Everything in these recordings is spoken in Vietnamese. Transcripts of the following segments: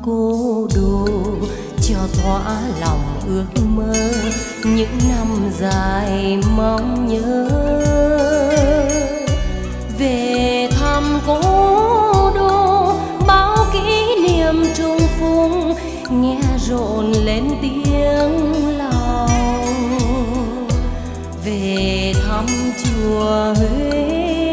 cố đô cho thỏa lòng ước mơ những năm dài mong nhớ. Về thăm cố đô bao kỷ niệm trùng phùng, nghe rộn lên tiếng lòng. Về thăm chùa Huế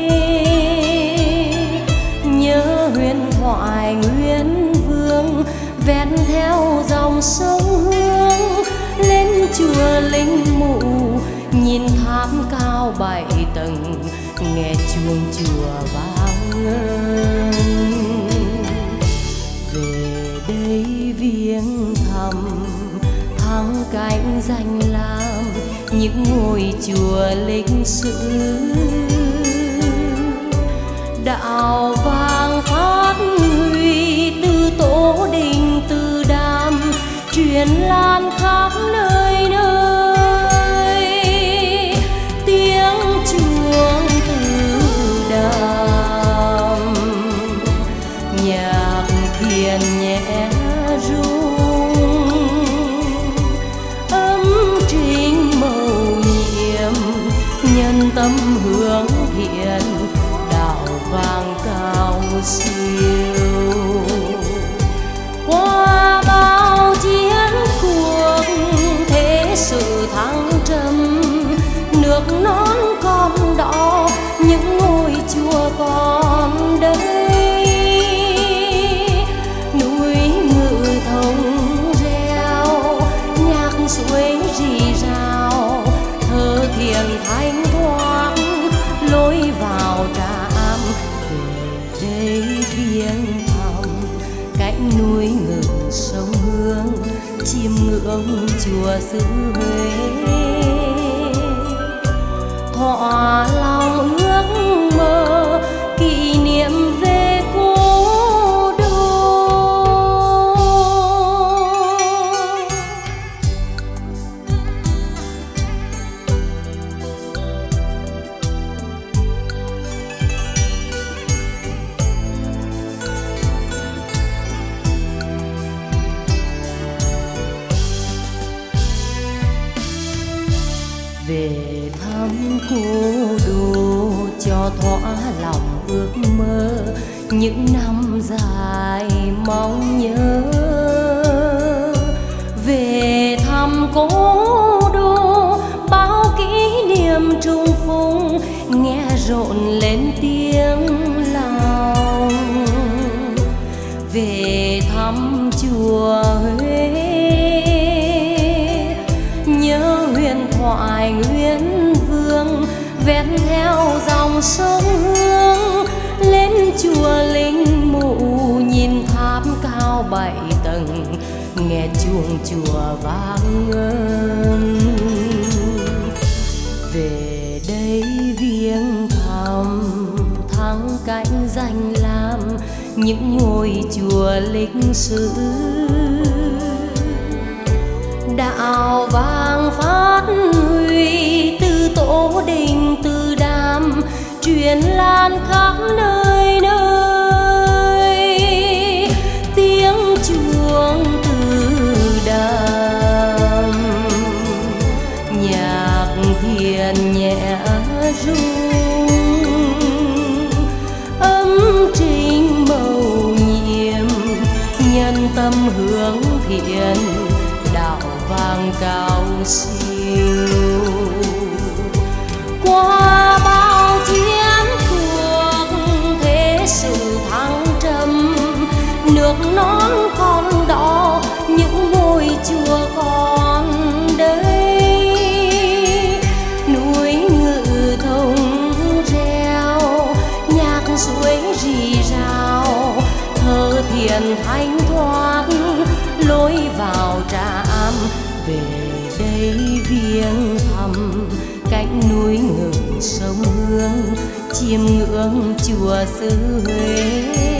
nhớ huyền thoại Nguyên Vương, ven theo dòng sông Hương lên chùa Linh Mụ, nhìn tháp cao 7 tầng, nghe chuông chùa vang ngân. Về đây viếng thăm thắng cảnh danh lam những ngôi chùa lịch sử, đạo vàng phát huy từ Tổ Đình Từ Đàm, truyền lan khắp nơi nơi. Tiếng chuông từ đàm, nhạc thiền nhẹ rung, âm trình mầu nhiệm nhân tâm hướng thiện, đạo vàng cao siêu. Qua bao chiến cuộc thế sự thăng trầm, nước non con đỏ những ngôi chùa còn đây. Núi Ngự Thông reo nhạc suối rì rào, thơ thiền thanh thoát lối vào trạm. Về đây viếng thăm cạnh núi Ngự sông Hương, chiêm ngưỡng chùa xứ Huế, thỏa lòng ước mơ kỷ niệm về cố đô. Về thăm cố đô cho thỏa lòng ước mơ những năm dài mong nhớ. Về thăm cố đô bao kỷ niệm trùng phùng, nghe rộn lên tiếng lòng. Về thăm chùa Huế nhớ huyền thoại Nguyên Vương, ven theo dòng sông Hương lên chùa Linh Mụ, nhìn tháp cao 7 tầng, nghe chuông chùa vang ngân. Về đây viếng thăm thắng cảnh danh lam những ngôi chùa lịch sử, đạo vàng phát huy từ Tổ Đình Từ Đàm, truyền lan khắp nơi nơi. Tiếng chuông từ đàm, nhạc thiền nhẹ rung, âm trình mầu nhiệm nhân tâm hướng thiện, đạo vàng cao siêu. Qua bao chiến cuộc thế sự thăng trầm, nước non con đỏ những ngôi chùa còn đây. Núi Ngự Thông reo nhạc suối rì rào, thơ thiền thanh thoát lối vào trạm. Về đây viếng thăm cạnh núi Ngự sông Hương, chiêm ngưỡng chùa xứ Huế.